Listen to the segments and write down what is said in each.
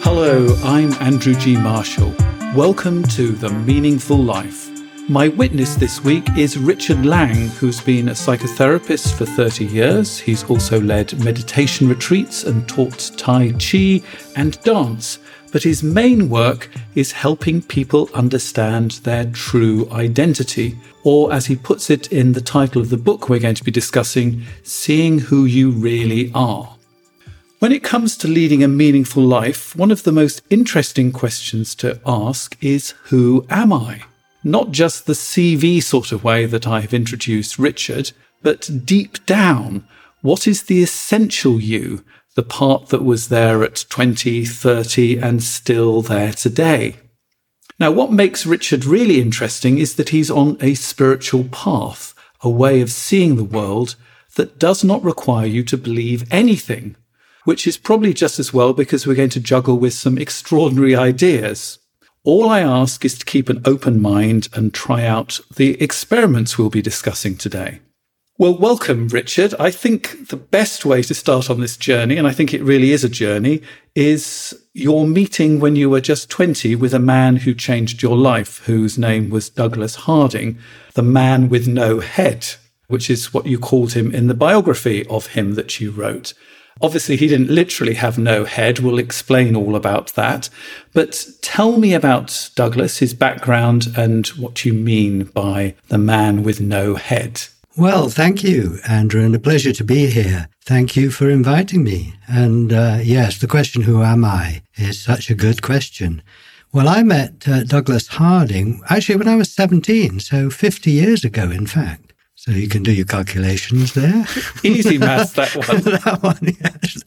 Hello, I'm Andrew G. Marshall. Welcome to The Meaningful Life. My witness this week is Richard Lang, who's been a psychotherapist for 30 years. He's also led meditation retreats and taught Tai Chi and dance. But his main work is helping people understand their true identity, or as he puts it in the title of the book we're going to be discussing, seeing who you really are. When it comes to leading a meaningful life, one of the most interesting questions to ask is, who am I? Not just the CV sort of way that I have introduced Richard, but deep down, what is the essential you, the part that was there at 20, 30 and still there today? Now, what makes Richard really interesting is that he's on a spiritual path, a way of seeing the world that does not require you to believe anything, which is probably just as well because we're going to juggle with some extraordinary ideas. All I ask is to keep an open mind and try out the experiments we'll be discussing today. Well, welcome, Richard. I think the best way to start on this journey, and I think it really is a journey, is your meeting when you were just 20 with a man who changed your life, whose name was Douglas Harding, the man with no head, which is what you called him in the biography of him that you wrote. Obviously, he didn't literally have no head. We'll explain all about that. But tell me about Douglas, his background, and what you mean by the man with no head. Well, thank you, Andrew, and a pleasure to be here. Thank you for inviting me. And yes, the question, who am I, is such a good question. Well, I met Douglas Harding actually when I was 17, so 50 years ago, in fact. So you can do your calculations there. Easy maths, that one. That one, yes.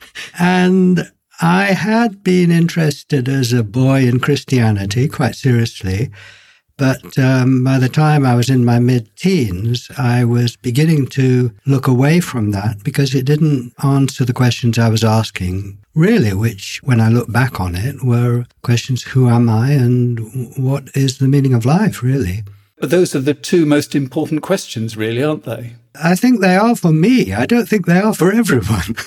And I had been interested as a boy in Christianity, quite seriously. But by the time I was in my mid-teens, I was beginning to look away from that because it didn't answer the questions I was asking, really, which, when I look back on it, were questions, who am I and what is the meaning of life, really? But those are the two most important questions, really, aren't they? I think they are for me. I don't think they are for everyone.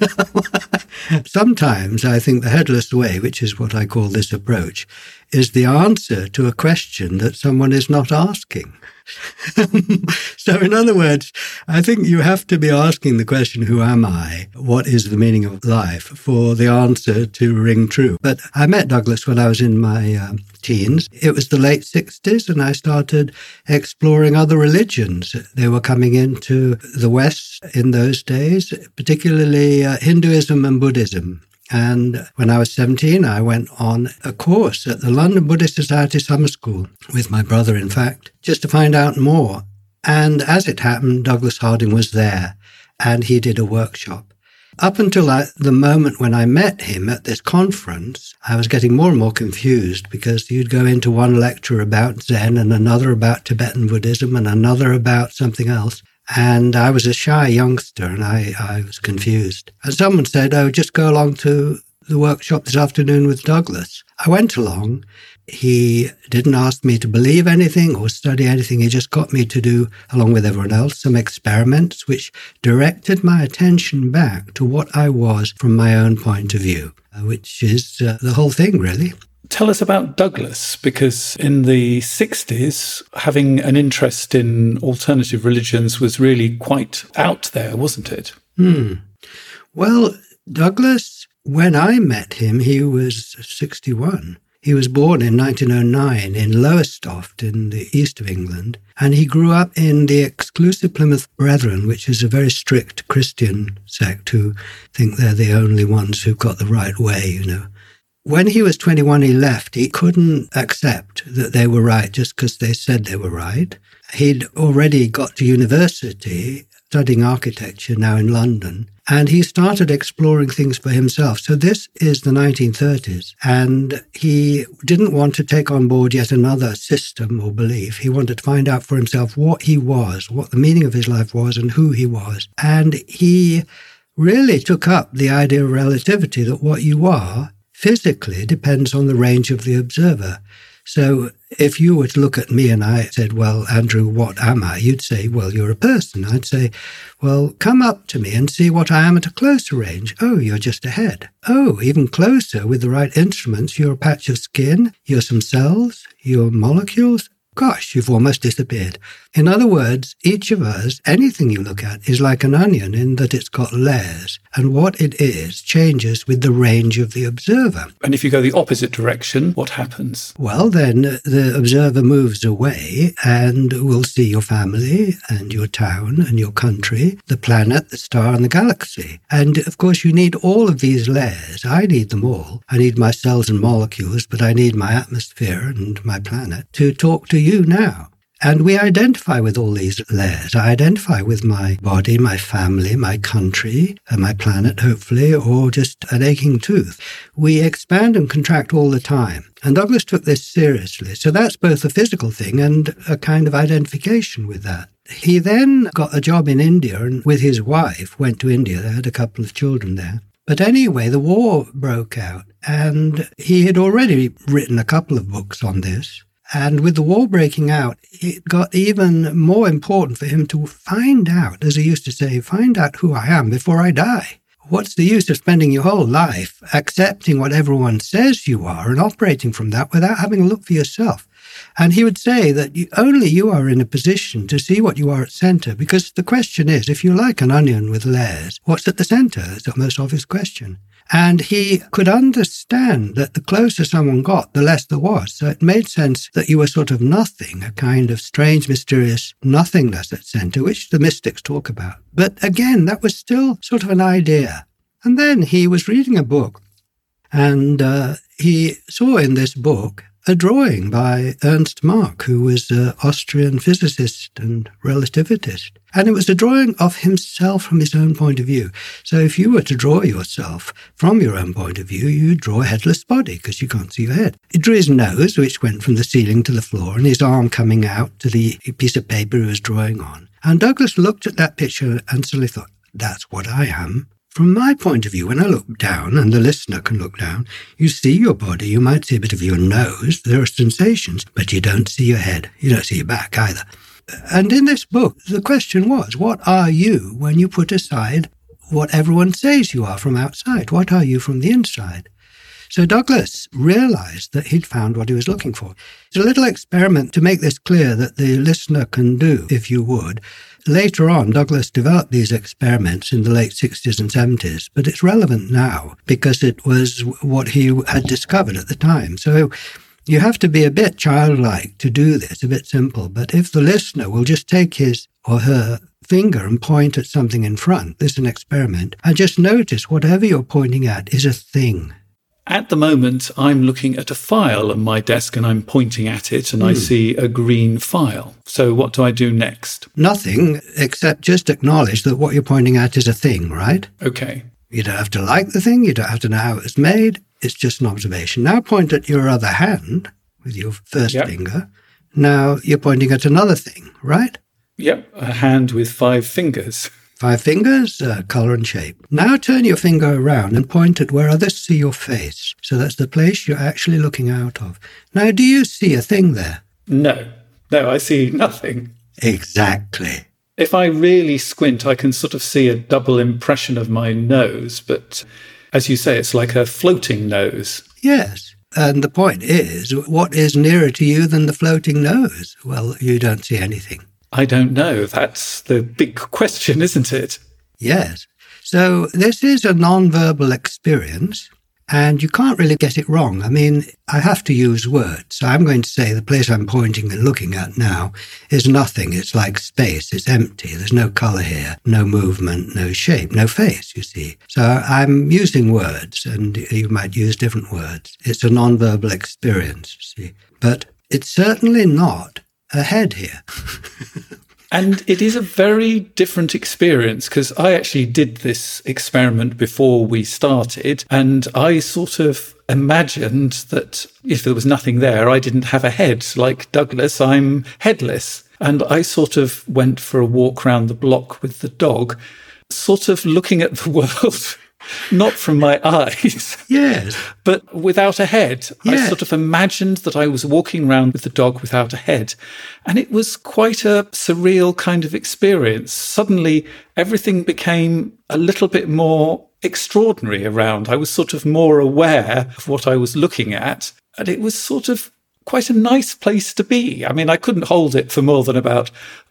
Sometimes I think the headless way, which is what I call this approach, is the answer to a question that someone is not asking. So in other words, I think you have to be asking the question, who am I? What is the meaning of life? For the answer to ring true. But I met Douglas when I was in my teens. It was the late 60s, and I started exploring other religions. They were coming into the West in those days, particularly Hinduism and Buddhism. And when I was 17, I went on a course at the London Buddhist Society Summer School, with my brother, in fact, just to find out more. And as it happened, Douglas Harding was there, and he did a workshop. Up until the moment when I met him at this conference, I was getting more and more confused because you'd go into one lecture about Zen and another about Tibetan Buddhism and another about something else. And I was a shy youngster and I was confused. And someone said, just go along to the workshop this afternoon with Douglas. I went along. He didn't ask me to believe anything or study anything. He just got me to do, along with everyone else, some experiments which directed my attention back to what I was from my own point of view, which is the whole thing, really. Tell us about Douglas, because in the 60s, having an interest in alternative religions was really quite out there, wasn't it? Well, Douglas, when I met him, he was 61. He was born in 1909 in Lowestoft in the east of England, and he grew up in the exclusive Plymouth Brethren, which is a very strict Christian sect who think they're the only ones who've got the right way, you know. When he was 21, he left. He couldn't accept that they were right just because they said they were right. He'd already got to university, studying architecture now in London, and he started exploring things for himself. So this is the 1930s, and he didn't want to take on board yet another system or belief. He wanted to find out for himself what he was, what the meaning of his life was, and who he was. And he really took up the idea of relativity, that what you are physically depends on the range of the observer. So if you were to look at me and I said, well, Andrew, what am I? You'd say, well, you're a person. I'd say, well, come up to me and see what I am at a closer range. Oh, you're just a head. Oh, even closer with the right instruments, you're a patch of skin, you're some cells, you're molecules. Gosh, you've almost disappeared. In other words, each of us, anything you look at, is like an onion in that it's got layers. And what it is changes with the range of the observer. And if you go the opposite direction, what happens? Well, then the observer moves away and will see your family and your town and your country, the planet, the star and the galaxy. And of course, you need all of these layers. I need them all. I need my cells and molecules, but I need my atmosphere and my planet to talk to you now. And we identify with all these layers. I identify with my body, my family, my country, and my planet, hopefully, or just an aching tooth. We expand and contract all the time. And Douglas took this seriously. So that's both a physical thing and a kind of identification with that. He then got a job in India and with his wife went to India. They had a couple of children there. But anyway, the war broke out and he had already written a couple of books on this. And with the war breaking out, it got even more important for him to find out, as he used to say, find out who I am before I die. What's the use of spending your whole life accepting what everyone says you are and operating from that without having a look for yourself? And he would say that only you are in a position to see what you are at center, because the question is, if you're like an onion with layers, what's at the center? It's the most obvious question. And he could understand that the closer someone got, the less there was. So it made sense that you were sort of nothing, a kind of strange, mysterious nothingness at center, which the mystics talk about. But again, that was still sort of an idea. And then he was reading a book, and he saw in this book a drawing by Ernst Mach, who was an Austrian physicist and relativist. And it was a drawing of himself from his own point of view. So if you were to draw yourself from your own point of view, you draw a headless body because you can't see your head. He drew his nose, which went from the ceiling to the floor, and his arm coming out to the piece of paper he was drawing on. And Douglas looked at that picture and suddenly thought, that's what I am. From my point of view, when I look down, and the listener can look down, you see your body, you might see a bit of your nose, there are sensations, but you don't see your head, you don't see your back either. And in this book, the question was, what are you when you put aside what everyone says you are from outside? What are you from the inside? So Douglas realized that he'd found what he was looking for. It's a little experiment to make this clear that the listener can do, if you would. Later on, Douglas developed these experiments in the late 60s and 70s, but it's relevant now because it was what he had discovered at the time. So you have to be a bit childlike to do this, a bit simple. But if the listener will just take his or her finger and point at something in front, this is an experiment, and just notice whatever you're pointing at is a thing. At the moment, I'm looking at a file on my desk and I'm pointing at it and I see a green file. So what do I do next? Nothing, except just acknowledge that what you're pointing at is a thing, right? Okay. You don't have to like the thing. You don't have to know how it's made. It's just an observation. Now point at your other hand with your first finger. Now you're pointing at another thing, right? Yep, a hand with 5 fingers. 5 fingers, colour and shape. Now turn your finger around and point at where others see your face. So that's the place you're actually looking out of. Now, do you see a thing there? No, I see nothing. Exactly. If I really squint, I can sort of see a double impression of my nose, but as you say, it's like a floating nose. Yes. And the point is, what is nearer to you than the floating nose? Well, you don't see anything. I don't know. That's the big question, isn't it? Yes. So this is a non-verbal experience, and you can't really get it wrong. I mean, I have to use words. So I'm going to say the place I'm pointing and looking at now is nothing. It's like space. It's empty. There's no colour here, no movement, no shape, no face, you see. So I'm using words, and you might use different words. It's a non-verbal experience, see. But it's certainly not a head here. And it is a very different experience because I actually did this experiment before we started and I sort of imagined that if there was nothing there, I didn't have a head. Like Douglas, I'm headless. And I sort of went for a walk around the block with the dog, sort of looking at the world Not from my eyes. Yes. But without a head. Yes. I sort of imagined that I was walking around with the dog without a head. And it was quite a surreal kind of experience. Suddenly, everything became a little bit more extraordinary around. I was sort of more aware of what I was looking at. And it was sort of quite a nice place to be. I mean, I couldn't hold it for more than about,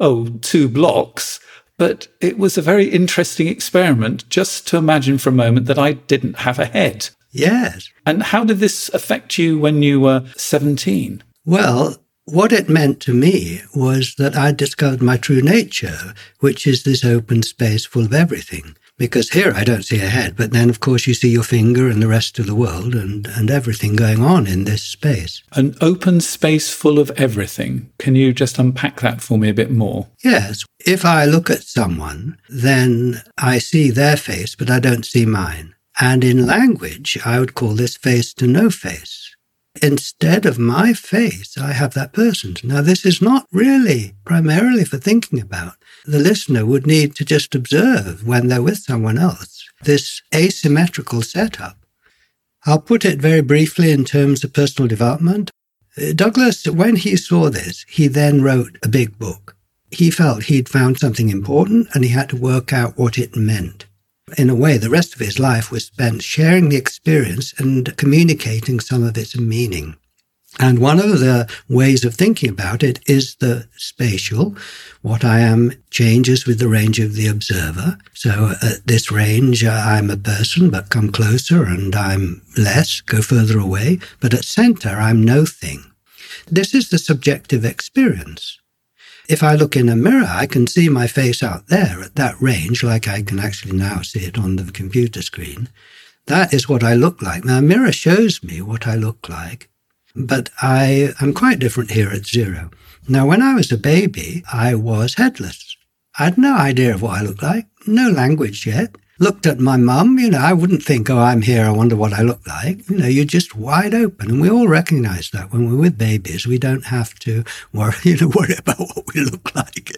2 blocks. But it was a very interesting experiment just to imagine for a moment that I didn't have a head. Yes. And how did this affect you when you were 17? Well, what it meant to me was that I discovered my true nature, which is this open space full of everything. Because here I don't see a head, but then, of course, you see your finger and the rest of the world and everything going on in this space. An open space full of everything. Can you just unpack that for me a bit more? Yes. If I look at someone, then I see their face, but I don't see mine. And in language, I would call this face to no face. Instead of my face, I have that person's. Now, this is not really primarily for thinking about. The listener would need to just observe when they're with someone else, this asymmetrical setup. I'll put it very briefly in terms of personal development. Douglas, when he saw this, he then wrote a big book. He felt he'd found something important and he had to work out what it meant. In a way, the rest of his life was spent sharing the experience and communicating some of its meaning. And one of the ways of thinking about it is the spatial. What I am changes with the range of the observer. So at this range, I'm a person, but come closer and I'm less, go further away. But at center, I'm no thing. This is the subjective experience. If I look in a mirror, I can see my face out there at that range, like I can actually now see it on the computer screen. That is what I look like. Now, a mirror shows me what I look like, but I am quite different here at 0. Now, when I was a baby, I was headless. I had no idea of what I looked like, no language yet. Looked at my mum, I wouldn't think, I'm here, I wonder what I look like. You're just wide open. And we all recognize that when we're with babies. We don't have to worry about what we look like,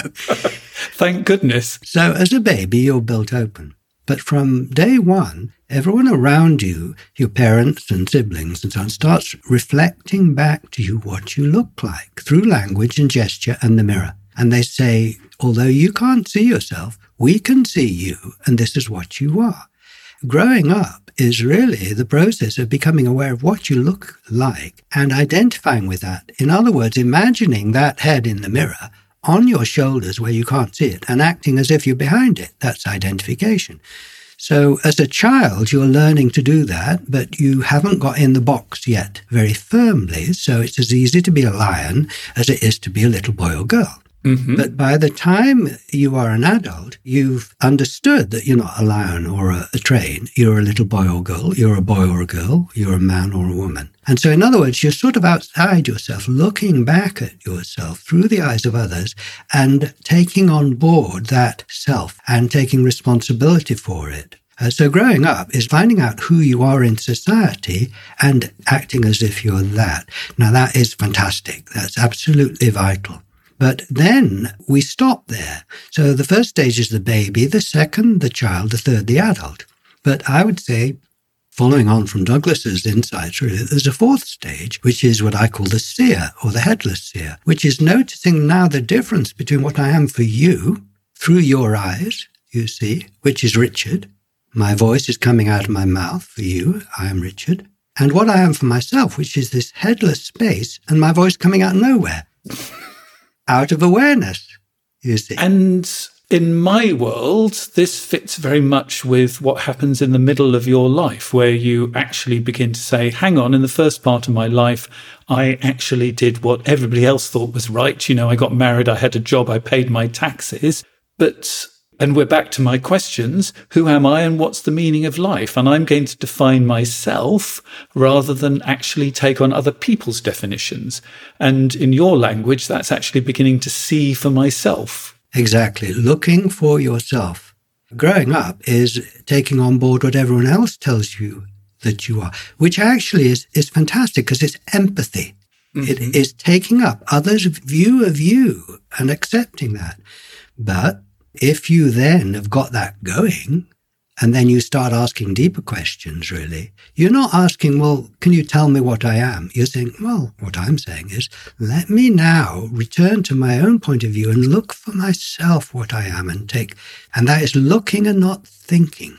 Thank goodness. So as a baby, you're built open. But from day one, everyone around you, your parents and siblings and so on, starts reflecting back to you what you look like through language and gesture and the mirror. And they say, although you can't see yourself, we can see you, and this is what you are. Growing up is really the process of becoming aware of what you look like and identifying with that. In other words, imagining that head in the mirror on your shoulders where you can't see it and acting as if you're behind it. That's identification. So as a child, you're learning to do that, but you haven't got in the box yet very firmly. So it's as easy to be a lion as it is to be a little boy or girl. Mm-hmm. But by the time you are an adult, you've understood that you're not a lion or a train. You're a little boy or girl. You're a boy or a girl. You're a man or a woman. And so, in other words, you're sort of outside yourself, looking back at yourself through the eyes of others and taking on board that self and taking responsibility for it. So growing up is finding out who you are in society and acting as if you're that. Now, that is fantastic. That's absolutely vital. But then we stop there. So the first stage is the baby, the second, the child, the third, the adult. But I would say, following on from Douglas's insights, really, there's a fourth stage, which is what I call the seer or the headless seer, which is noticing now the difference between what I am for you through your eyes, you see, which is Richard. My voice is coming out of my mouth for you, I am Richard. And what I am for myself, which is this headless space and my voice coming out of nowhere. Out of awareness, you see. And in my world, this fits very much with what happens in the middle of your life, where you actually begin to say, hang on, in the first part of my life, I actually did what everybody else thought was right. I got married, I had a job, I paid my taxes. And we're back to my questions. Who am I and what's the meaning of life? And I'm going to define myself rather than actually take on other people's definitions. And in your language, that's actually beginning to see for myself. Exactly. Looking for yourself. Growing up is taking on board what everyone else tells you that you are, which actually is fantastic because it's empathy. Mm-hmm. It is taking up others' view of you and accepting that. But if you then have got that going, And then you start asking deeper questions, really. You're not asking, well, can you tell me what I am? You're saying, well, what I'm saying is, let me now return to my own point of view and look for myself what I am and that is looking and not thinking.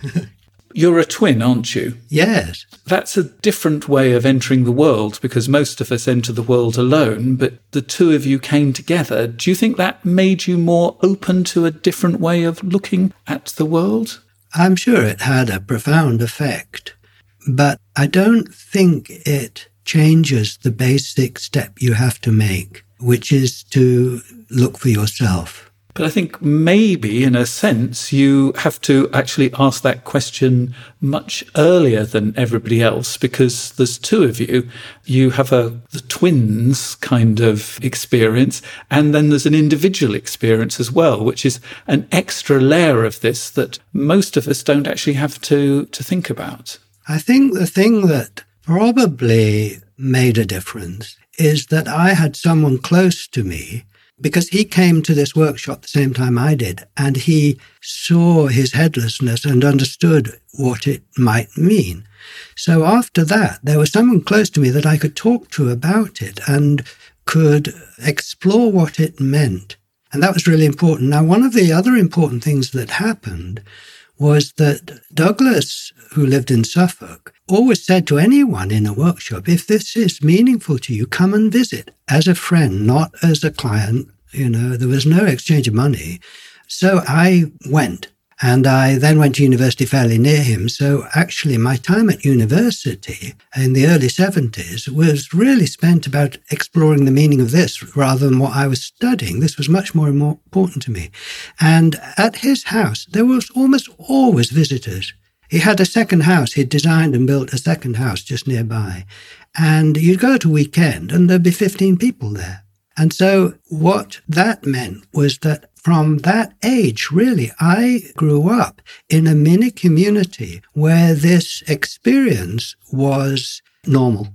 You're a twin, aren't you? Yes. That's a different way of entering the world, because most of us enter the world alone, but the two of you came together. Do you think that made you more open to a different way of looking at the world? I'm sure it had a profound effect, but I don't think it changes the basic step you have to make, which is to look for yourself. But I think maybe, in a sense, you have to actually ask that question much earlier than everybody else, because there's two of you. You have the twins kind of experience, and then there's an individual experience as well, which is an extra layer of this that most of us don't actually have to think about. I think the thing that probably made a difference is that I had someone close to me, because he came to this workshop the same time I did, and he saw his headlessness and understood what it might mean. So after that, there was someone close to me that I could talk to about it and could explore what it meant. And that was really important. Now, one of the other important things that happened was that Douglas, who lived in Suffolk, always said to anyone in a workshop, if this is meaningful to you, come and visit as a friend, not as a client. There was no exchange of money. So I went, and I then went to university fairly near him. So actually my time at university in the early 70s was really spent about exploring the meaning of this rather than what I was studying. This was much more important to me. And at his house, there was almost always visitors. He had a second house. He'd designed and built a second house just nearby. And you'd go to weekend and there'd be 15 people there. And so what that meant was that from that age, really, I grew up in a mini community where this experience was normal.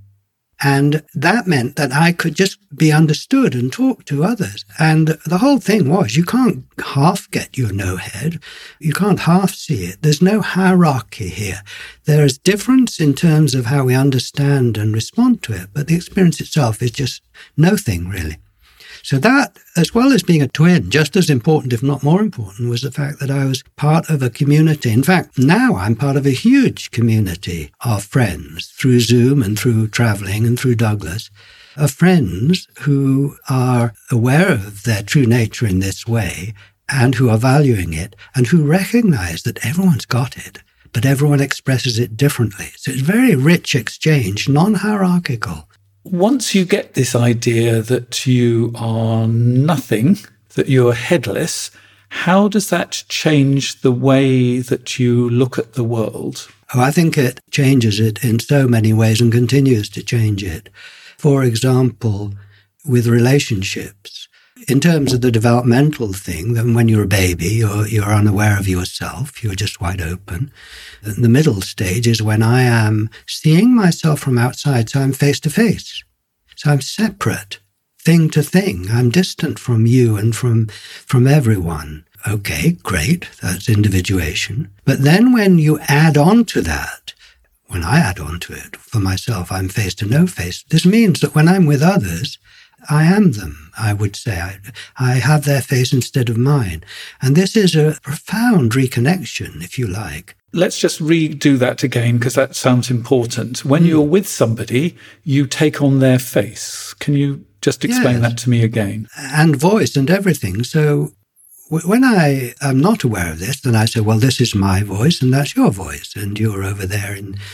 And that meant that I could just be understood and talk to others. And the whole thing was, you can't half get your no-head. You can't half see it. There's no hierarchy here. There is difference in terms of how we understand and respond to it, but the experience itself is just no thing, really. So that, as well as being a twin, just as important, if not more important, was the fact that I was part of a community. In fact, now I'm part of a huge community of friends through Zoom and through traveling and through Douglas, of friends who are aware of their true nature in this way and who are valuing it and who recognize that everyone's got it, but everyone expresses it differently. So it's very rich exchange, non-hierarchical. Once you get this idea that you are nothing, that you're headless, how does that change the way that you look at the world? Oh, I think it changes it in so many ways and continues to change it. For example, with relationships, in terms of the developmental thing, then when you're a baby, you're unaware of yourself, you're just wide open. The middle stage is when I am seeing myself from outside, so I'm face to face. So I'm separate, thing to thing. I'm distant from you and from everyone. Okay, great, that's individuation. But then when you add on to that, when I add on to it for myself, I'm face to no face. This means that when I'm with others, I am them, I would say. I have their face instead of mine. And this is a profound reconnection, if you like. Let's just redo that again, because that sounds important. When you're with somebody, you take on their face. Can you just explain that to me again? And voice and everything. So when I am not aware of this, then I say, well, this is my voice and that's your voice. And you're over there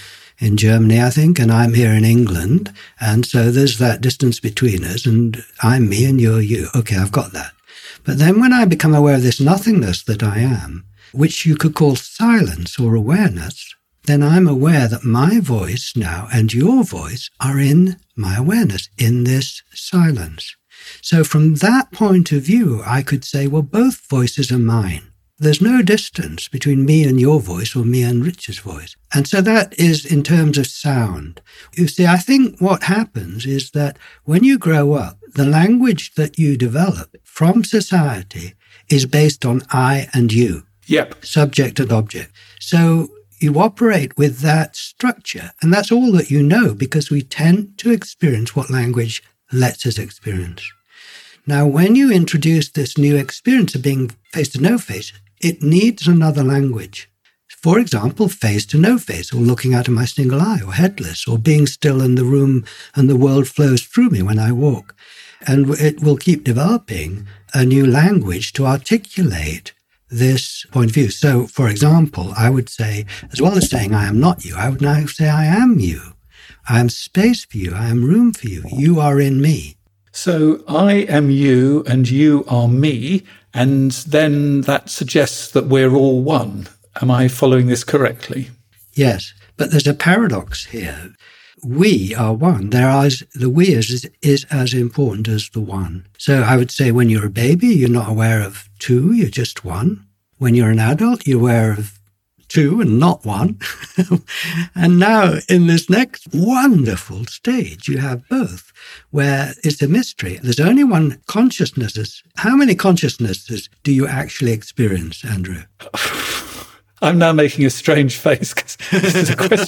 in Germany, I think, and I'm here in England. And so there's that distance between us, and I'm me and you're you. Okay, I've got that. But then when I become aware of this nothingness that I am, which you could call silence or awareness, then I'm aware that my voice now and your voice are in my awareness, in this silence. So from that point of view, I could say, well, both voices are mine. There's no distance between me and your voice or me and Richard's voice. And so that is in terms of sound. You see, I think what happens is that when you grow up, the language that you develop from society is based on I and you. Yep. Subject and object. So you operate with that structure, and that's all that you know, because we tend to experience what language lets us experience. Now, when you introduce this new experience of being face to no face, it needs another language. For example, face to no face, or looking out of my single eye, or headless, or being still in the room and the world flows through me when I walk. And it will keep developing a new language to articulate this point of view. So, for example, I would say, as well as saying I am not you, I would now say I am you. I am space for you. I am room for you. You are in me. So I am you and you are me, and then that suggests that we're all one. Am I following this correctly? Yes, but there's a paradox here. We are one. The we is as important as the one. So I would say when you're a baby, you're not aware of two, you're just one. When you're an adult, you're aware of two and not one. And now in this next wonderful stage, you have both, where it's a mystery. There's only one consciousness. How many consciousnesses do you actually experience, Andrew? I'm now making a strange face because this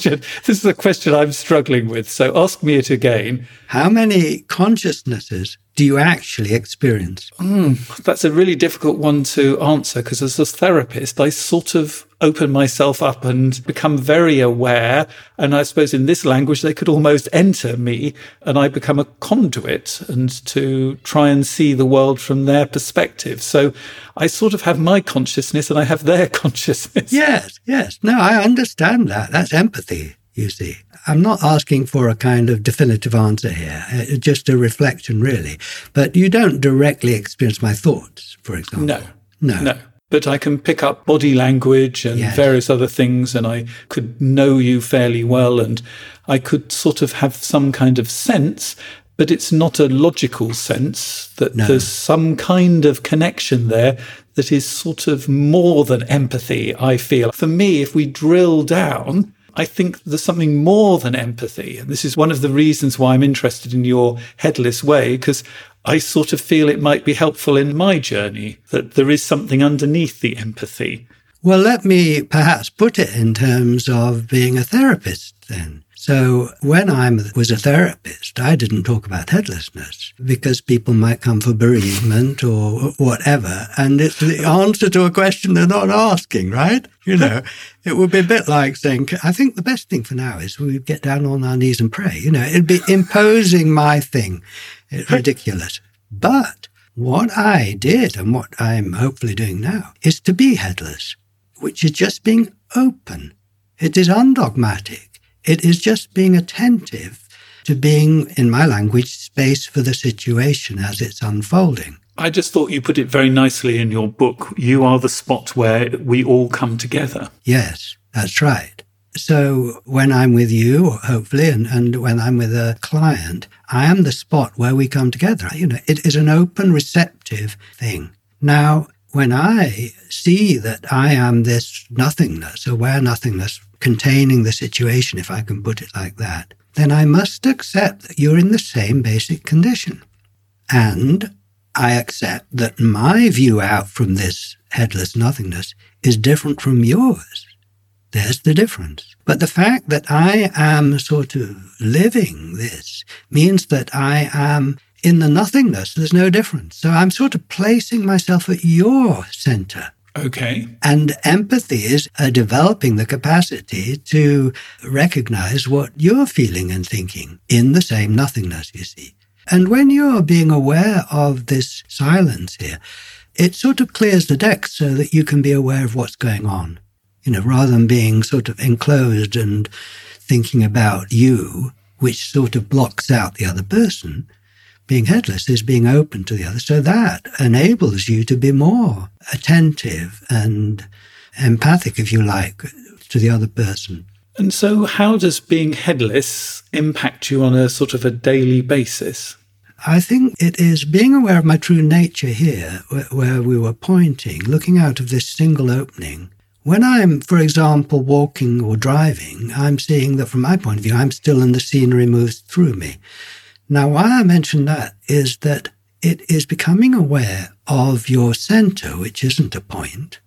is a question I'm struggling with. So ask me it again. How many consciousnesses do you actually experience? That's a really difficult one to answer, because as a therapist, I sort of open myself up and become very aware. And I suppose in this language, they could almost enter me and I become a conduit and to try and see the world from their perspective. So I sort of have my consciousness and I have their consciousness. Yes. No, I understand that. That's empathy, you see. I'm not asking for a kind of definitive answer here, just a reflection, really. But you don't directly experience my thoughts, for example. No. But I can pick up body language and various other things, and I could know you fairly well, and I could sort of have some kind of sense, but it's not a logical sense that there's some kind of connection there that is sort of more than empathy, I feel. For me, if we drill down, I think there's something more than empathy. And this is one of the reasons why I'm interested in your headless way, because I sort of feel it might be helpful in my journey, that there is something underneath the empathy. Well, let me perhaps put it in terms of being a therapist then. So when I was a therapist, I didn't talk about headlessness because people might come for bereavement or whatever. And it's the answer to a question they're not asking, right? You know, it would be a bit like saying, I think the best thing for now is we get down on our knees and pray. You know, it'd be imposing my thing. It's ridiculous. But what I did and what I'm hopefully doing now is to be headless, which is just being open. It is undogmatic. It is just being attentive to being, in my language, space for the situation as it's unfolding. I just thought you put it very nicely in your book. You are the spot where we all come together. Yes, that's right. So when I'm with you, hopefully, and when I'm with a client, I am the spot where we come together. You know, it is an open, receptive thing. Now, when I see that I am this nothingness, aware nothingness, containing the situation, if I can put it like that, then I must accept that you're in the same basic condition. And I accept that my view out from this headless nothingness is different from yours. There's the difference. But the fact that I am sort of living this means that I am in the nothingness. There's no difference. So I'm sort of placing myself at your center. Okay. And empathy is developing the capacity to recognize what you're feeling and thinking in the same nothingness, you see. And when you're being aware of this silence here, it sort of clears the deck so that you can be aware of what's going on. You know, rather than being sort of enclosed and thinking about you, which sort of blocks out the other person. Being headless is being open to the other. So that enables you to be more attentive and empathic, if you like, to the other person. And so how does being headless impact you on a sort of a daily basis? I think it is being aware of my true nature here, where we were pointing, looking out of this single opening. When I'm, for example, walking or driving, I'm seeing that from my point of view, I'm still and the scenery moves through me. Now, why I mention that is that it is becoming aware of your center, which isn't a point,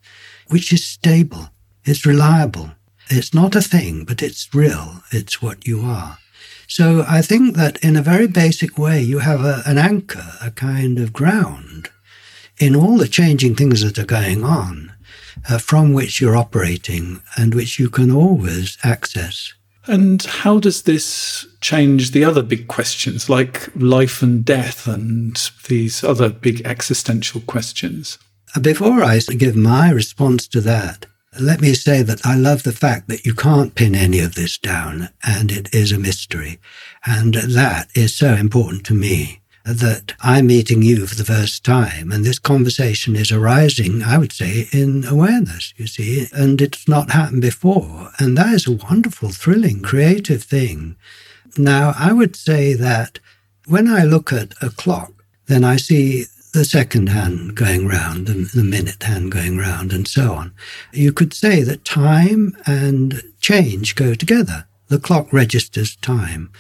which is stable. It's reliable. It's not a thing, but it's real. It's what you are. So I think that in a very basic way, you have an anchor, a kind of ground in all the changing things that are going on, from which you're operating and which you can always access. And how does this change the other big questions like life and death and these other big existential questions? Before I give my response to that, let me say that I love the fact that you can't pin any of this down and it is a mystery. And that is so important to me, that I'm meeting you for the first time and this conversation is arising, I would say, in awareness, you see, and it's not happened before. And that is a wonderful, thrilling, creative thing. Now, I would say that when I look at a clock, then I see the second hand going round and the minute hand going round and so on. You could say that time and change go together. The clock registers time.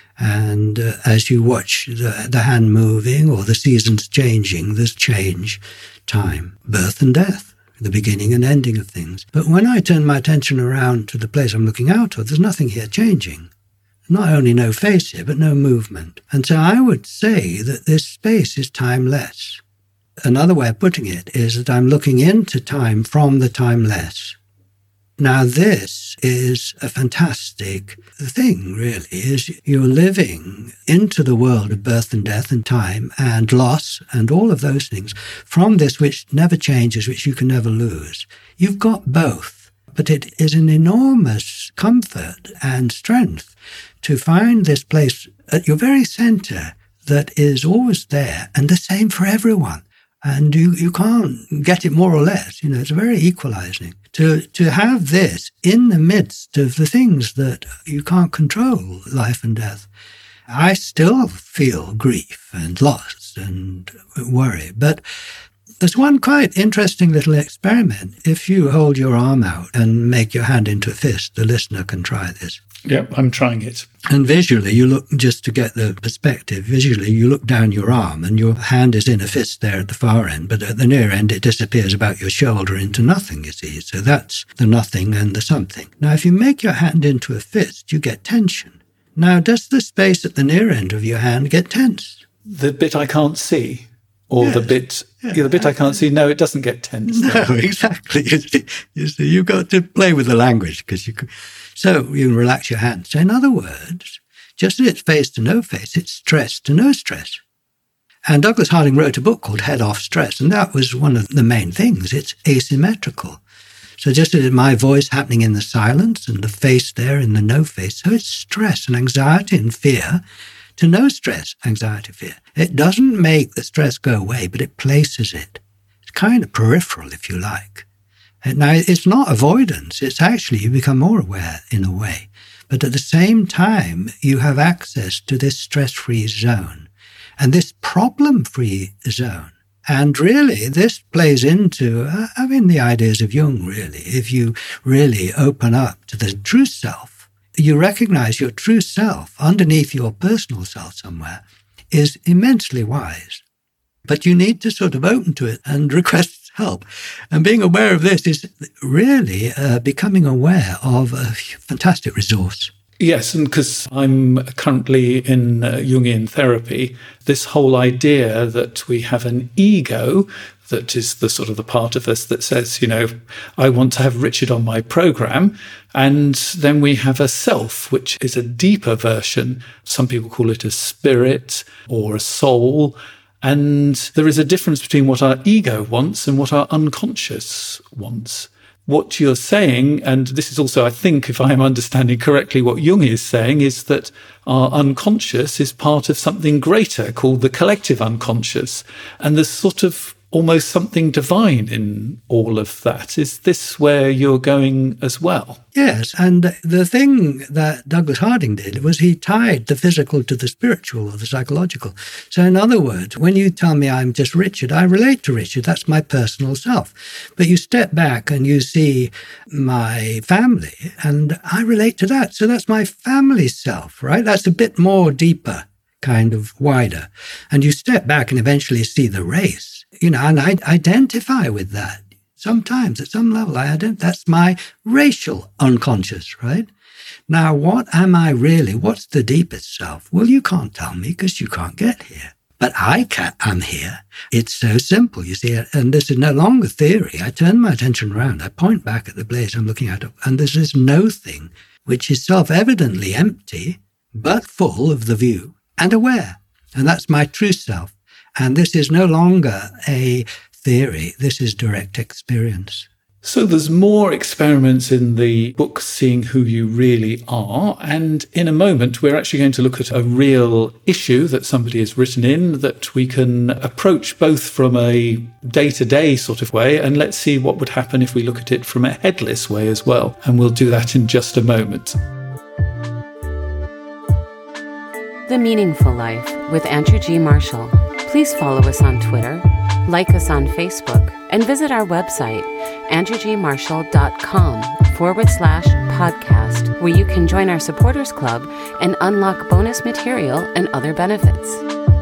And as you watch the hand moving or the seasons changing, there's change, time, birth and death, the beginning and ending of things. But when I turn my attention around to the place I'm looking out of, there's nothing here changing. Not only no face here, but no movement. And so I would say that this space is timeless. Another way of putting it is that I'm looking into time from the timeless. Now, this is a fantastic thing, really, is you're living into the world of birth and death and time and loss and all of those things from this which never changes, which you can never lose. You've got both, but it is an enormous comfort and strength to find this place at your very center that is always there and the same for everyone. And you can't get it more or less. You know, it's very equalizing. To have this in the midst of the things that you can't control, life and death. I still feel grief and loss and worry. But there's one quite interesting little experiment. If you hold your arm out and make your hand into a fist, the listener can try this. Yep, I'm trying it. And visually, you look, just to get the perspective, visually you look down your arm and your hand is in a fist there at the far end, but at the near end it disappears about your shoulder into nothing, you see. So that's the nothing and the something. Now, if you make your hand into a fist, you get tension. Now, does the space at the near end of your hand get tense? The bit I can't see? Or yes. The bit I can't see, no, it doesn't get tense. No, exactly. You see, you've got to play with the language because so you can relax your hand. So in other words, just as it's face to no face, it's stress to no stress. And Douglas Harding wrote a book called Head Off Stress, and that was one of the main things. It's asymmetrical. So just as my voice happening in the silence and the face there in the no face, so it's stress and anxiety and fear to no stress, anxiety, fear. It doesn't make the stress go away, but it places it. It's kind of peripheral, if you like. Now, it's not avoidance. It's actually you become more aware in a way. But at the same time, you have access to this stress-free zone and this problem-free zone. And really, this plays into, the ideas of Jung, really. If you really open up to the true self, you recognize your true self underneath your personal self somewhere is immensely wise. But you need to sort of open to it and request help. And being aware of this is really becoming aware of a fantastic resource. Yes, and because I'm currently in Jungian therapy, this whole idea that we have an ego that is the sort of the part of us that says, I want to have Richard on my program. And then we have a self, which is a deeper version. Some people call it a spirit or a soul. And there is a difference between what our ego wants and what our unconscious wants. What you're saying, and this is also, I think, if I am understanding correctly, what Jung is saying, is that our unconscious is part of something greater called the collective unconscious. And there's sort of almost something divine in all of that. Is this where you're going as well? Yes, and the thing that Douglas Harding did was he tied the physical to the spiritual or the psychological. So in other words, when you tell me I'm just Richard, I relate to Richard. That's my personal self. But you step back and you see my family, and I relate to that. So that's my family self, right? That's a bit more deeper, kind of wider. And you step back and eventually see the race. And I identify with that. Sometimes, at some level, that's my racial unconscious, right? Now, what am I really? What's the deepest self? Well, you can't tell me because you can't get here. But I'm here. It's so simple, you see. And this is no longer theory. I turn my attention around. I point back at the blaze I'm looking at. And there's this no thing, which is self-evidently empty, but full of the view and aware. And that's my true self. And this is no longer a theory. This is direct experience. So there's more experiments in the book, Seeing Who You Really Are. And in a moment, we're actually going to look at a real issue that somebody has written in that we can approach both from a day-to-day sort of way. And let's see what would happen if we look at it from a headless way as well. And we'll do that in just a moment. The Meaningful Life with Andrew G. Marshall. Please follow us on Twitter, like us on Facebook, and visit our website, andrewgmarshall.com/podcast, where you can join our supporters club and unlock bonus material and other benefits.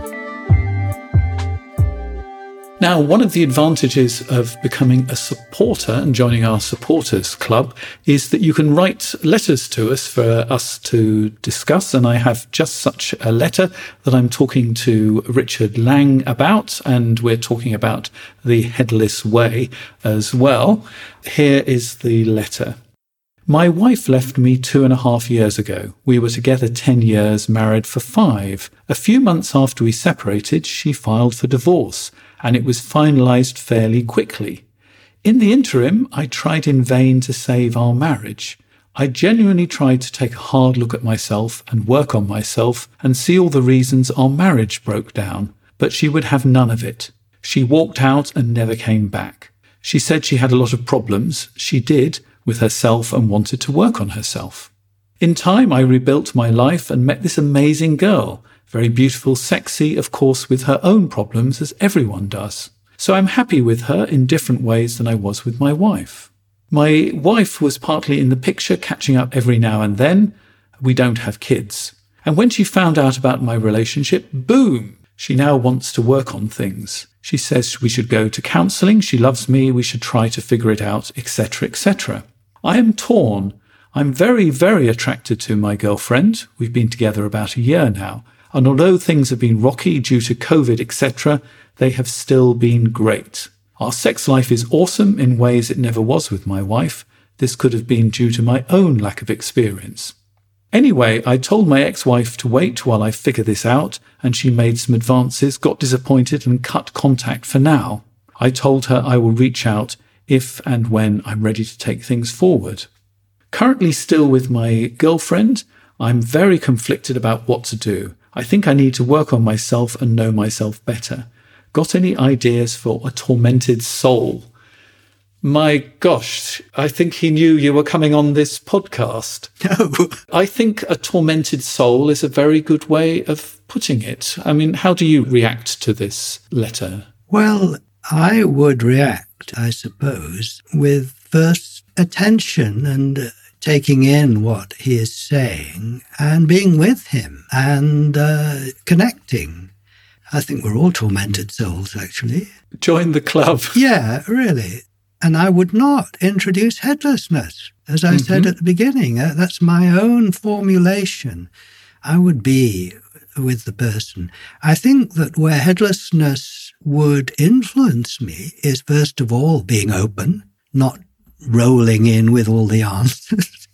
Now, one of the advantages of becoming a supporter and joining our supporters club is that you can write letters to us for us to discuss. And I have just such a letter that I'm talking to Richard Lang about, and we're talking about the Headless Way as well. Here is the letter. My wife left me 2.5 years ago. We were together 10 years, married for 5. A few months after we separated, she filed for divorce, and it was finalised fairly quickly. In the interim, I tried in vain to save our marriage. I genuinely tried to take a hard look at myself and work on myself and see all the reasons our marriage broke down, but she would have none of it. She walked out and never came back. She said she had a lot of problems. She did, with herself, and wanted to work on herself. In time, I rebuilt my life and met this amazing girl. Very beautiful, sexy, of course, with her own problems, as everyone does. So I'm happy with her in different ways than I was with my wife. My wife was partly in the picture, catching up every now and then. We don't have kids. And when she found out about my relationship, boom, she now wants to work on things. She says we should go to counselling, she loves me, we should try to figure it out, etc., etc. I am torn. I'm very, very attracted to my girlfriend. We've been together about a year now. And although things have been rocky due to COVID, etc., they have still been great. Our sex life is awesome in ways it never was with my wife. This could have been due to my own lack of experience. Anyway, I told my ex-wife to wait while I figure this out, and she made some advances, got disappointed, and cut contact for now. I told her I will reach out if and when I'm ready to take things forward. Currently still with my girlfriend, I'm very conflicted about what to do. I think I need to work on myself and know myself better. Got any ideas for a tormented soul? My gosh, I think he knew you were coming on this podcast. No. I think a tormented soul is a very good way of putting it. I mean, how do you react to this letter? Well, I would react, I suppose, with first attention and taking in what he is saying and being with him and connecting. I think we're all tormented souls, actually. Join the club. Yeah, really. And I would not introduce headlessness, as I said at the beginning. That's my own formulation. I would be with the person. I think that where headlessness would influence me is, first of all, being open, not rolling in with all the answers,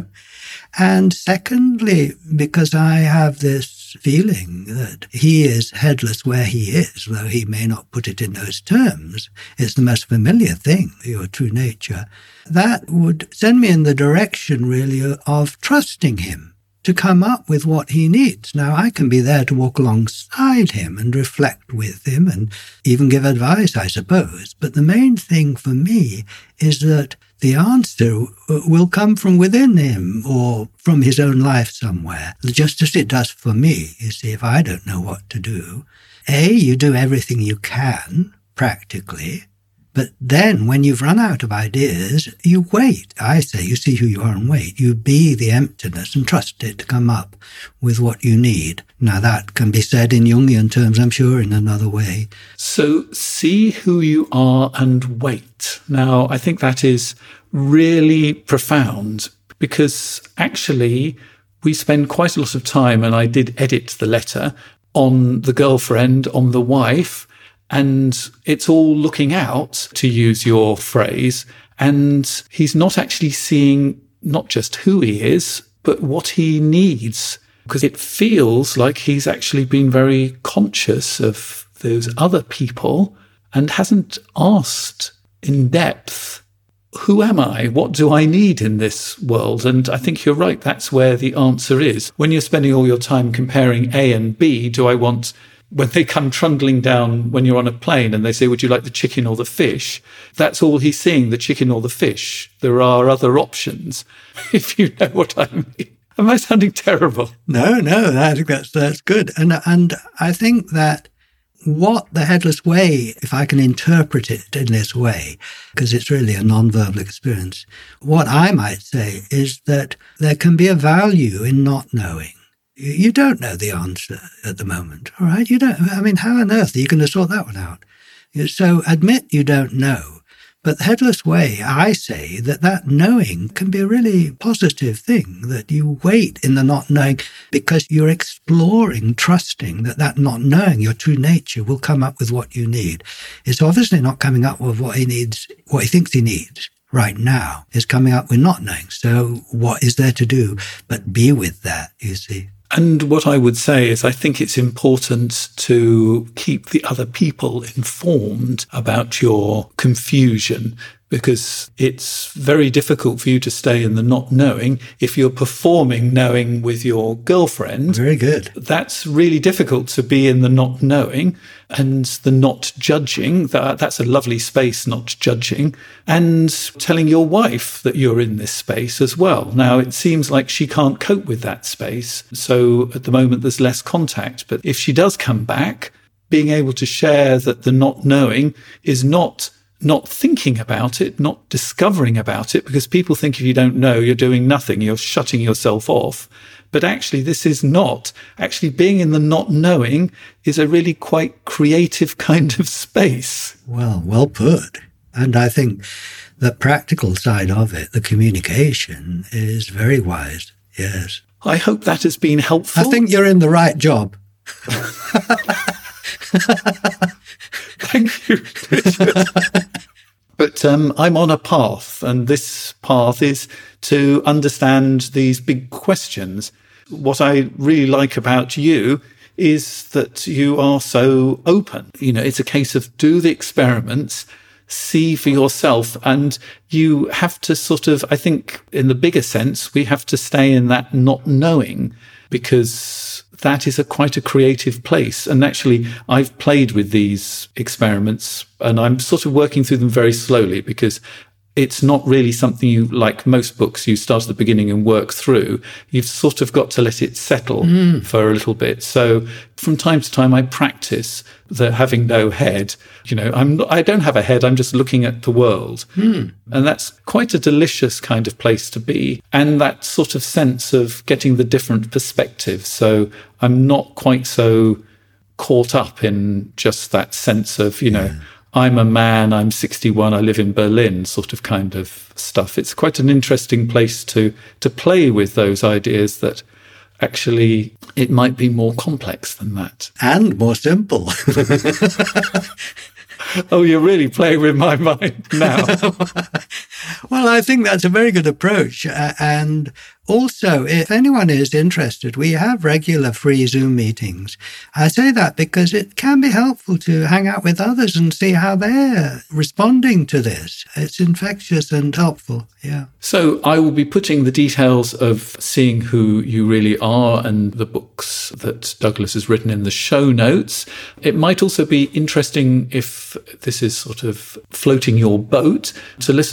And secondly, because I have this feeling that he is headless where he is, though he may not put it in those terms, it's the most familiar thing, your true nature, that would send me in the direction, really, of trusting him to come up with what he needs. Now, I can be there to walk alongside him and reflect with him and even give advice, I suppose. But the main thing for me is that the answer will come from within him or from his own life somewhere, just as it does for me. You see, if I don't know what to do, you do everything you can, practically, But then when you've run out of ideas, you wait. I say you see who you are and wait. You be the emptiness and trust it to come up with what you need. Now that can be said in Jungian terms, I'm sure, in another way. So see who you are and wait. Now, I think that is really profound, because actually we spend quite a lot of time, and I did edit the letter, on the girlfriend, on the wife, and it's all looking out, to use your phrase, and he's not actually seeing not just who he is, but what he needs, because it feels like he's actually been very conscious of those other people and hasn't asked in depth, who am I? What do I need in this world? And I think you're right. That's where the answer is. When you're spending all your time comparing A and B, do I want, when they come trundling down when you're on a plane and they say, would you like the chicken or the fish? That's all he's seeing, the chicken or the fish. There are other options, if you know what I mean. Am I sounding terrible? No, I think that's good. And I think that what the Headless Way, if I can interpret it in this way, because it's really a non-verbal experience, what I might say is that there can be a value in not knowing. You don't know the answer at the moment, all right? You don't. I mean, how on earth are you going to sort that one out? So admit you don't know. But the Headless Way, I say that knowing can be a really positive thing, that you wait in the not knowing because you're exploring, trusting that not knowing, your true nature, will come up with what you need. It's obviously not coming up with what he needs, what he thinks he needs right now. It's coming up with not knowing. So what is there to do but be with that, you see? And what I would say is I think it's important to keep the other people informed about your confusion, because it's very difficult for you to stay in the not knowing if you're performing knowing with your girlfriend. Very good. That's really difficult, to be in the not knowing and the not judging. That's a lovely space, not judging, and telling your wife that you're in this space as well. Now, it seems like she can't cope with that space, so at the moment there's less contact. But if she does come back, being able to share that the not knowing is not thinking about it, not discovering about it, because people think if you don't know, you're doing nothing, you're shutting yourself off. But actually, this is not. Actually, being in the not knowing is a really quite creative kind of space. Well put. And I think the practical side of it, the communication, is very wise. Yes. I hope that has been helpful. I think you're in the right job. Thank you, Richard. But I'm on a path, and this path is to understand these big questions. What I really like about you is that you are so open. You know, it's a case of do the experiments, see for yourself, and you have to sort of, I think in the bigger sense, we have to stay in that not knowing, because that is quite a creative place. And actually, I've played with these experiments and I'm sort of working through them very slowly, because it's not really something you, like most books, you start at the beginning and work through. You've sort of got to let it settle for a little bit. So from time to time, I practice the having no head. You know, I don't have a head. I'm just looking at the world. And that's quite a delicious kind of place to be. And that sort of sense of getting the different perspectives. So I'm not quite so caught up in just that sense of, you know, I'm a man, I'm 61, I live in Berlin, sort of kind of stuff. It's quite an interesting place to play with those ideas that actually it might be more complex than that. And more simple. Oh, you're really playing with my mind now. Well, I think that's a very good approach. And also, if anyone is interested, we have regular free Zoom meetings. I say that because it can be helpful to hang out with others and see how they're responding to this. It's infectious and helpful, yeah. So I will be putting the details of Seeing Who You Really Are and the books that Douglas has written in the show notes. It might also be interesting, if this is sort of floating your boat, to listen to another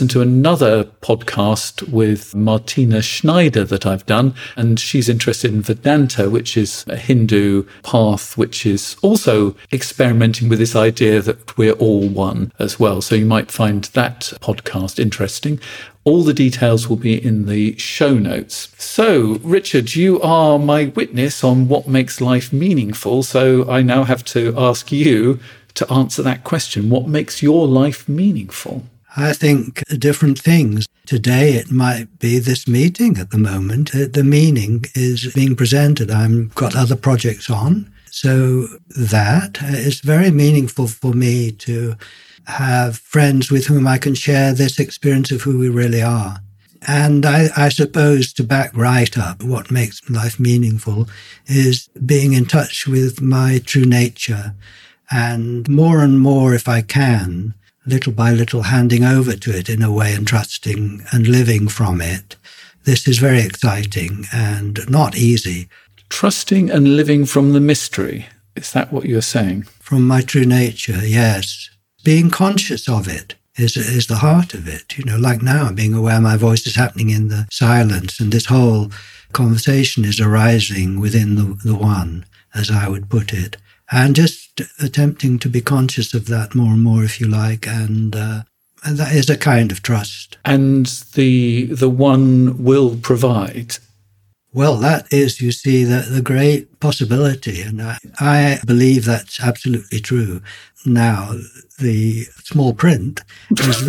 another podcast with Martina Schneider that I've done, and she's interested in Vedanta, which is a Hindu path, which is also experimenting with this idea that we're all one as well. So you might find that podcast interesting. All the details will be in the show notes. So, Richard, you are my witness on what makes life meaningful. So I now have to ask you to answer that question. What makes your life meaningful? I think different things. Today it might be this meeting at the moment. The meaning is being presented. I've got other projects on. So that is very meaningful for me to have friends with whom I can share this experience of who we really are. And I suppose to back right up what makes life meaningful is being in touch with my true nature, and more, if I can, little by little handing over to it in a way and trusting and living from it. This is very exciting and not easy. Trusting and living from the mystery. Is that what you're saying? From my true nature, yes. Being conscious of it is the heart of it. You know, like now, being aware my voice is happening in the silence, and this whole conversation is arising within the one, as I would put it. And just attempting to be conscious of that more and more, if you like, and that is a kind of trust. And the one will provide. Well, that is, you see, the great possibility, and I believe that's absolutely true. Now, the small print is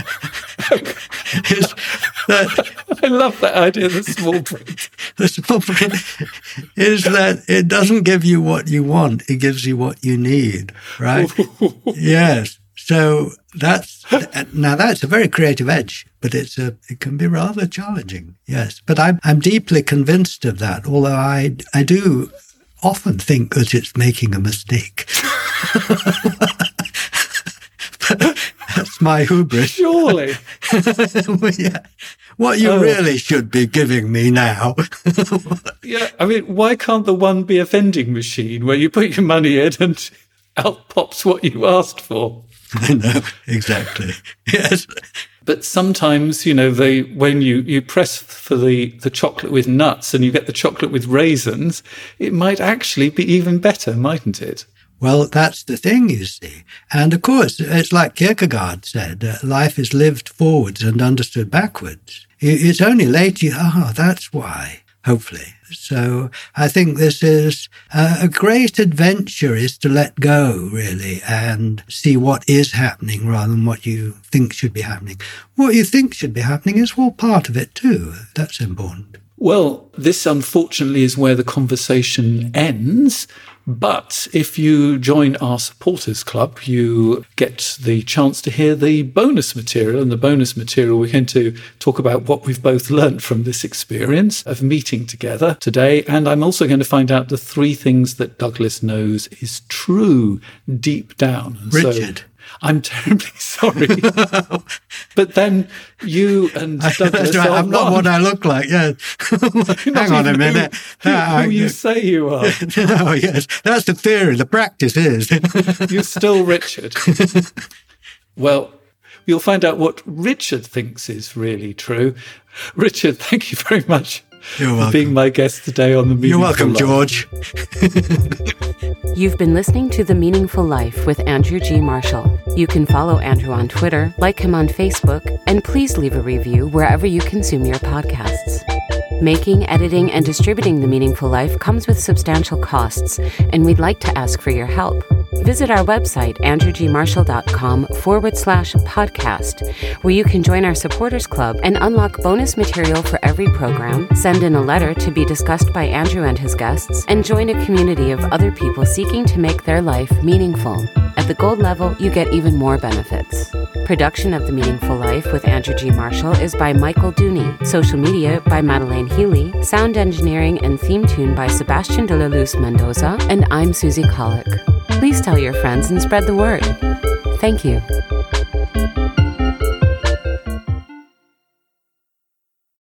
that... I love that idea, the small print. The small print is that it doesn't give you what you want, it gives you what you need, right? Yes. So that's a very creative edge, but it can be rather challenging, yes. But I'm deeply convinced of that, although I do often think that it's making a mistake. But that's my hubris. Surely. Well, yeah. What you really should be giving me now. Yeah, I mean, why can't the one be a vending machine where you put your money in and out pops what you asked for? I know, exactly. Yes. But sometimes, you know, when you press for the chocolate with nuts and you get the chocolate with raisins, it might actually be even better, mightn't it? Well, that's the thing, you see. And of course, it's like Kierkegaard said, life is lived forwards and understood backwards. It's only later, that's why, hopefully. So I think this is a great adventure, is to let go, really, and see what is happening rather than what you think should be happening. What you think should be happening is all part of it too. That's important. Well, this unfortunately is where the conversation ends. But if you join our supporters club, you get the chance to hear the bonus material. And the bonus material, we're going to talk about what we've both learnt from this experience of meeting together today. And I'm also going to find out the 3 things that Douglas knows is true deep down. And Richard. So I'm terribly sorry. But then you and Douglas right. I'm not one. what I look like, yes. Hang on a minute. Who you say you are. Oh, yes. That's the theory. The practice is. You're still Richard. Well, you'll find out what Richard thinks is really true. Richard, thank you very much for being my guest today on The Meaningful Life. You're welcome, George. You've been listening to The Meaningful Life with Andrew G. Marshall. You can follow Andrew on Twitter, like him on Facebook, and please leave a review wherever you consume your podcasts. Making, editing, and distributing The Meaningful Life comes with substantial costs, and we'd like to ask for your help. Visit our website, andrewgmarshall.com/podcast, where you can join our supporters club and unlock bonus material for every program, send in a letter to be discussed by Andrew and his guests, and join a community of other people seeking to make their life meaningful. At the gold level, you get even more benefits. Production of The Meaningful Life with Andrew G. Marshall is by Michael Dooney. Social media by Madeleine Healy. Sound engineering and theme tune by Sebastian de la Luz Mendoza. And I'm Susie Colick. Please tell your friends and spread the word. Thank you.